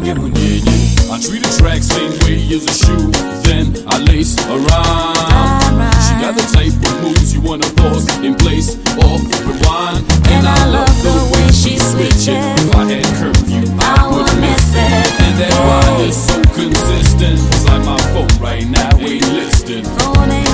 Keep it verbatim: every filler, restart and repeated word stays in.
yeah, yeah. I treat a track same way as a shoe, then I lace around. She got the type of moves you wanna pause in place or rewind. And I love the way she switching. If I had curfew, I would miss it. And that ride is so consistent. It's like my phone right now ain't listed.